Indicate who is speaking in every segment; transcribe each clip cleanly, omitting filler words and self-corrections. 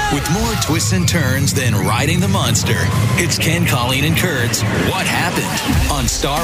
Speaker 1: With more twists and turns than riding the monster, it's Ken, Colleen, and Kurt's What Happened on Star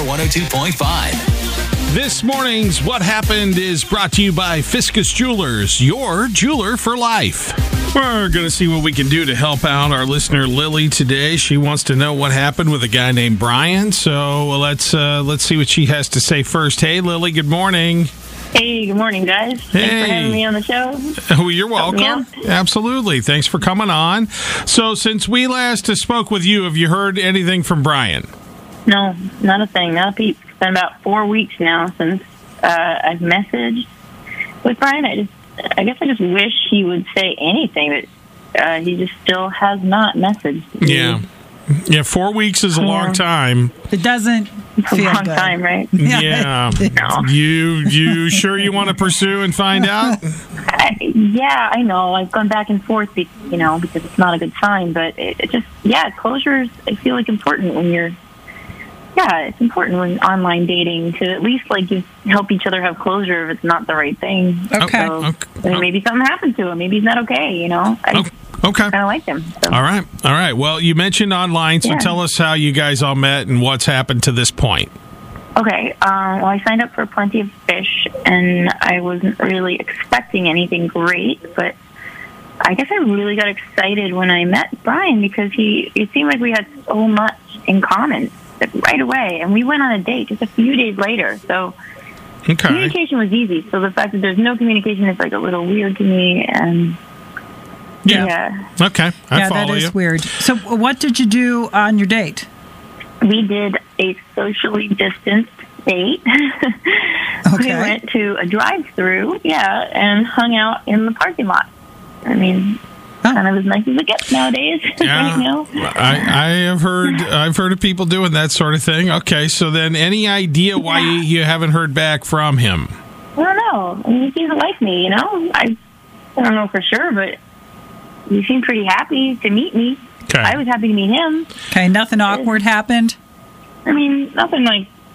Speaker 1: 102.5.
Speaker 2: This morning's What Happened is brought to you by Fiscus Jewelers, your jeweler for life. We're going to see what we can do to help out our listener Lily today. She wants to know what happened with a guy named Brian. So let's see what she has to say first. Hey, Lily, good morning.
Speaker 3: Hey, good morning, guys. Thanks for having me on the show.
Speaker 2: Oh, you're welcome. Absolutely. Thanks for coming on. So since we last spoke with you, have you heard anything from Brian?
Speaker 3: No, not a thing. Not a peep. It's been about 4 weeks now since I've messaged with Brian. I guess I just wish he would say anything, but he just still has not messaged.
Speaker 2: Yeah, 4 weeks is a long time.
Speaker 4: It doesn't
Speaker 3: It's a
Speaker 4: feel
Speaker 3: long
Speaker 4: good.
Speaker 3: time, right?
Speaker 2: Yeah.
Speaker 3: No.
Speaker 2: You sure you want to pursue and find out?
Speaker 3: I know. I've gone back and forth, because it's not a good sign. But it just, closure is, I feel like, important when you're, it's important when online dating to at least, help each other have closure if it's not the right thing.
Speaker 4: Okay.
Speaker 3: So, maybe something happened to him. Maybe he's not okay,
Speaker 2: Okay.
Speaker 3: kind of like him. So.
Speaker 2: All right. Well, you mentioned online, so tell us how you guys all met and what's happened to this point.
Speaker 3: Okay. Well, I signed up for Plenty of Fish, and I wasn't really expecting anything great, but I guess I really got excited when I met Brian because it seemed like we had so much in common right away, and we went on a date just a few days later. So communication was easy. So the fact that there's no communication is a little weird to me, and yeah.
Speaker 2: Okay, I follow
Speaker 4: that is
Speaker 2: you.
Speaker 4: weird. So what did you do on your date?
Speaker 3: We did a socially distanced date. We went to a drive-through, and hung out in the parking lot. I mean, kind of as nice as it gets nowadays.
Speaker 2: Yeah, I've heard of people doing that sort of thing. Okay, so then any idea why you haven't heard back from him?
Speaker 3: I don't know. I mean, he doesn't like me, I don't know for sure, but he seemed pretty happy to meet me.
Speaker 2: Okay.
Speaker 3: I was happy to meet him.
Speaker 4: Okay, nothing awkward happened?
Speaker 3: I mean, nothing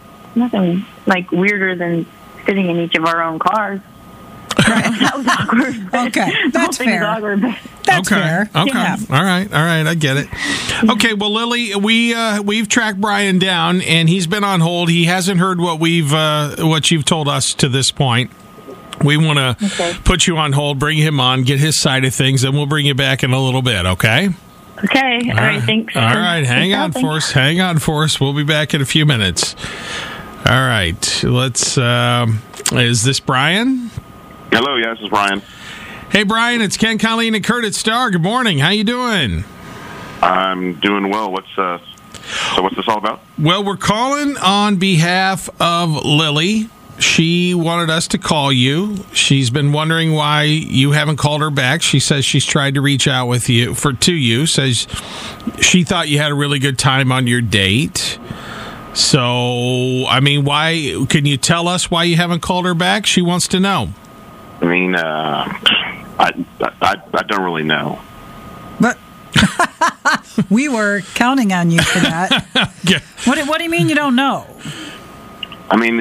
Speaker 3: weirder than sitting in each of our own cars. That was awkward.
Speaker 4: Okay, that's fair.
Speaker 3: Awkward, but
Speaker 4: That's fair.
Speaker 2: Okay.
Speaker 4: Yeah.
Speaker 2: All right. I get it. Okay. Well, Lily, we've tracked Brian down, and he's been on hold. He hasn't heard what you've told us to this point. We want to put you on hold, bring him on, get his side of things, and we'll bring you back in a little bit. Okay.
Speaker 3: Okay. All right. Thanks.
Speaker 2: All right. Hang on for us. We'll be back in a few minutes. All right. Let's. Is this Brian?
Speaker 5: Hello, this is Brian.
Speaker 2: Hey, Brian, it's Ken, Colleen, and Kurt at Star. Good morning. How you doing?
Speaker 5: I'm doing well. What's this all about?
Speaker 2: Well, we're calling on behalf of Lily. She wanted us to call you. She's been wondering why you haven't called her back. She says she's tried to reach out to you. Says she thought you had a really good time on your date. So, I mean, why? Can you tell us why you haven't called her back? She wants to know.
Speaker 5: I mean, I don't really know.
Speaker 4: But we were counting on you for that.
Speaker 2: Yeah.
Speaker 4: What do you mean you don't know?
Speaker 5: I mean,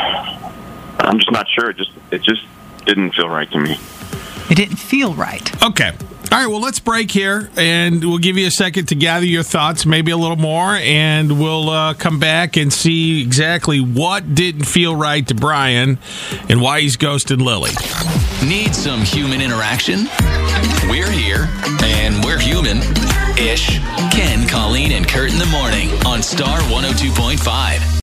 Speaker 5: I'm just not sure. It just didn't feel right to me.
Speaker 4: It didn't feel right.
Speaker 2: Okay. All right, well, let's break here, and we'll give you a second to gather your thoughts, maybe a little more, and we'll come back and see exactly what didn't feel right to Brian and why he's ghosted Lily.
Speaker 1: Need some human interaction? We're here, and we're human-ish. Ken, Colleen, and Kurt in the morning on Star 102.5.